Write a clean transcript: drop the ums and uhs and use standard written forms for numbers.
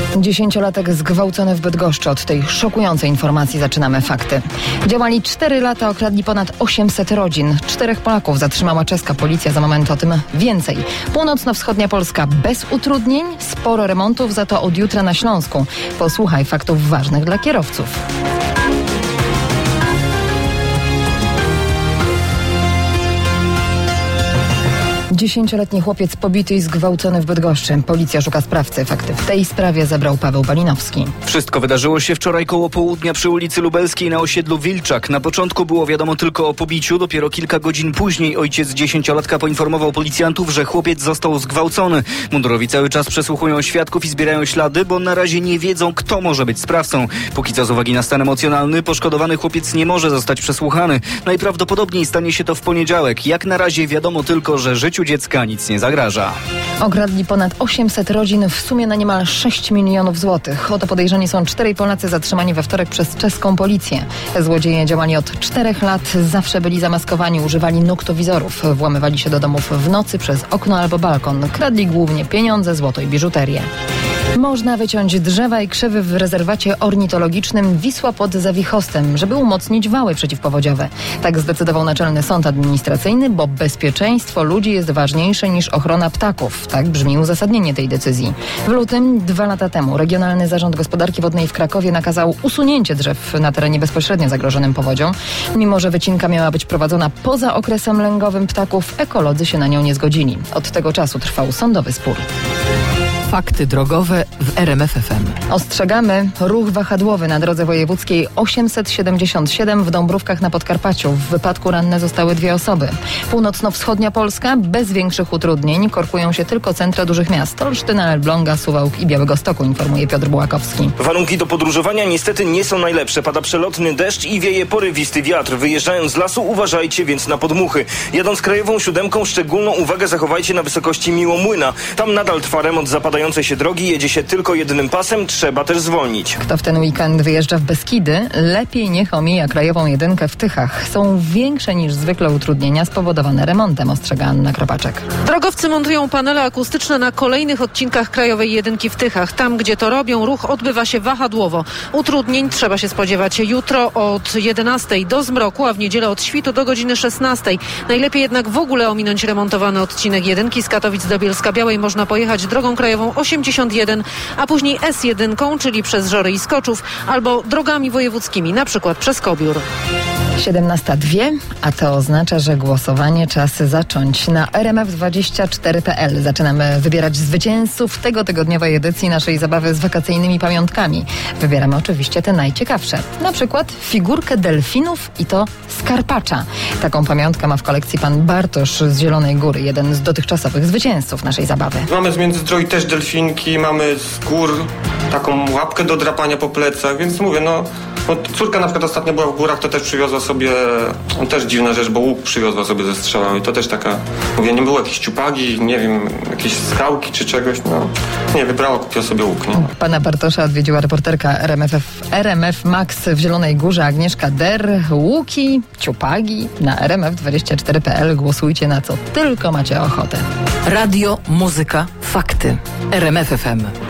10-latek zgwałcony w Bydgoszczy. Od tej szokującej informacji zaczynamy fakty. Działali 4 lata, okradli ponad 800 rodzin. 4 Polaków zatrzymała czeska policja, za moment o tym więcej. Północno-wschodnia Polska bez utrudnień, sporo remontów, za to od jutra na Śląsku. Posłuchaj faktów ważnych dla kierowców. 10-letni chłopiec pobity i zgwałcony w Bydgoszczy. Policja szuka sprawcy. Fakty w tej sprawie zebrał Paweł Balinowski. Wszystko wydarzyło się wczoraj koło południa przy ulicy Lubelskiej na osiedlu Wilczak. Na początku było wiadomo tylko o pobiciu. Dopiero kilka godzin później ojciec 10-latka poinformował policjantów, że chłopiec został zgwałcony. Mundurowi cały czas przesłuchują świadków i zbierają ślady, bo na razie nie wiedzą, kto może być sprawcą. Póki co z uwagi na stan emocjonalny poszkodowany chłopiec nie może zostać przesłuchany. Najprawdopodobniej stanie się to w poniedziałek. Jak na razie wiadomo tylko, że życiu dziecka nic nie zagraża. Okradli ponad 800 rodzin, w sumie na niemal 6 milionów złotych. O to podejrzeni są 4 Polacy zatrzymani we wtorek przez czeską policję. Złodzieje działali od 4 lat, zawsze byli zamaskowani, używali noktowizorów. Włamywali się do domów w nocy przez okno albo balkon. Kradli głównie pieniądze, złoto i biżuterię. Można wyciąć drzewa i krzewy w rezerwacie ornitologicznym Wisła pod Zawichostem, żeby umocnić wały przeciwpowodziowe. Tak zdecydował Naczelny Sąd Administracyjny, bo bezpieczeństwo ludzi jest ważniejsze niż ochrona ptaków. Tak brzmi uzasadnienie tej decyzji. W lutym 2 lata temu Regionalny Zarząd Gospodarki Wodnej w Krakowie nakazał usunięcie drzew na terenie bezpośrednio zagrożonym powodzią. Mimo że wycinka miała być prowadzona poza okresem lęgowym ptaków, ekolodzy się na nią nie zgodzili. Od tego czasu trwał sądowy spór. Fakty drogowe w RMF FM. Ostrzegamy, ruch wahadłowy na drodze wojewódzkiej 877 w Dąbrówkach na Podkarpaciu. W wypadku ranne zostały 2 osoby. Północno-wschodnia Polska bez większych utrudnień. Korkują się tylko centra dużych miast. Olsztyna, Elbląga, Suwałk i Białegostoku, informuje Piotr Bułakowski. Warunki do podróżowania niestety nie są najlepsze. Pada przelotny deszcz i wieje porywisty wiatr. Wyjeżdżając z lasu uważajcie więc na podmuchy. Jadąc krajową 7 szczególną uwagę zachowajcie na wysokości Miłomłyna. Tam nadal trwa remont zapadającej się drogi, jedzie się tylko jednym pasem, trzeba też zwolnić. Kto w ten weekend wyjeżdża w Beskidy, lepiej niech omija krajową 1 w Tychach. Są większe niż zwykle utrudnienia spowodowane remontem, ostrzega Anna Kropaczek. Drogowcy montują panele akustyczne na kolejnych odcinkach krajowej 1 w Tychach. Tam, gdzie to robią, ruch odbywa się wahadłowo. Utrudnień trzeba się spodziewać jutro od 11 do zmroku, a w niedzielę od świtu do godziny 16. Najlepiej jednak w ogóle ominąć remontowany odcinek 1 z Katowic do Bielska-Białej. Można pojechać drogą krajową 81, a później S1, czyli przez Żory i Skoczów, albo drogami wojewódzkimi, na przykład przez Kobiór. 17:02, a to oznacza, że głosowanie czas zacząć. Na rmf24.pl zaczynamy wybierać zwycięzców tego tygodniowej edycji naszej zabawy z wakacyjnymi pamiątkami. Wybieramy oczywiście te najciekawsze. Na przykład figurkę delfinów i to z Karpacza. Taką pamiątkę ma w kolekcji pan Bartosz z Zielonej Góry, jeden z dotychczasowych zwycięzców naszej zabawy. Mamy z Międzyzdroi też delfinki, mamy z gór taką łapkę do drapania po plecach, więc mówię, córka na przykład ostatnio była w górach, to też przywiozła sobie, też dziwna rzecz, bo łuk przywiozła sobie ze strzałami, to też taka, mówię, nie było jakiejś ciupagi, nie wiem, jakieś skałki czy czegoś, wybrała, kupiła sobie łuk, nie? Pana Bartosza odwiedziła reporterka RMF Max w Zielonej Górze Agnieszka Der. Łuki, ciupagi na rmf24.pl. Głosujcie na co tylko macie ochotę. Radio, muzyka, fakty. RMF FM.